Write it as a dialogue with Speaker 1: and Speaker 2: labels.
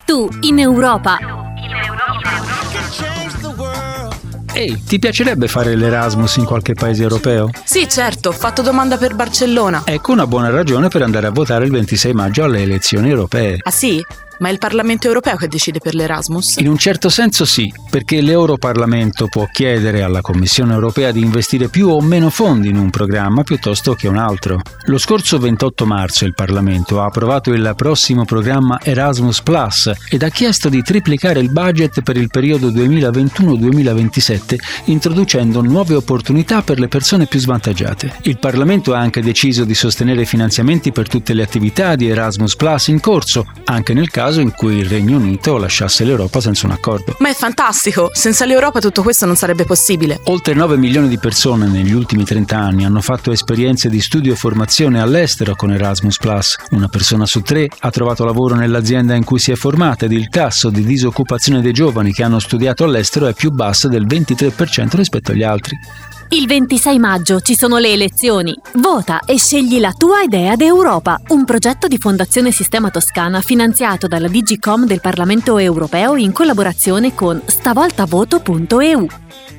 Speaker 1: Tu in Europa.
Speaker 2: Ehi, ti piacerebbe fare l'Erasmus in qualche paese europeo?
Speaker 3: Sì, certo, ho fatto domanda per Barcellona.
Speaker 2: Ecco una buona ragione per andare a votare il 26 maggio alle elezioni europee.
Speaker 3: Ah sì? Ma è il Parlamento europeo che decide per l'Erasmus?
Speaker 2: In un certo senso sì, perché l'Europarlamento può chiedere alla Commissione europea di investire più o meno fondi in un programma piuttosto che un altro. Lo scorso 28 marzo il Parlamento ha approvato il prossimo programma Erasmus Plus ed ha chiesto di triplicare il budget per il periodo 2021-2027, introducendo nuove opportunità per le persone più svantaggiate. Il Parlamento ha anche deciso di sostenere finanziamenti per tutte le attività di Erasmus Plus in corso, anche nel caso in cui il Regno Unito lasciasse l'Europa senza un accordo.
Speaker 3: Ma è fantastico! Senza l'Europa tutto questo non sarebbe possibile.
Speaker 2: Oltre 9 milioni di persone negli ultimi 30 anni hanno fatto esperienze di studio e formazione all'estero con Erasmus+. Una persona su 3 ha trovato lavoro nell'azienda in cui si è formata ed il tasso di disoccupazione dei giovani che hanno studiato all'estero è più basso del 23% rispetto agli altri.
Speaker 1: Il 26 maggio ci sono le elezioni. Vota e scegli la tua idea d'Europa, un progetto di Fondazione Sistema Toscana finanziato dalla DG COM del Parlamento europeo in collaborazione con stavoltavoto.eu.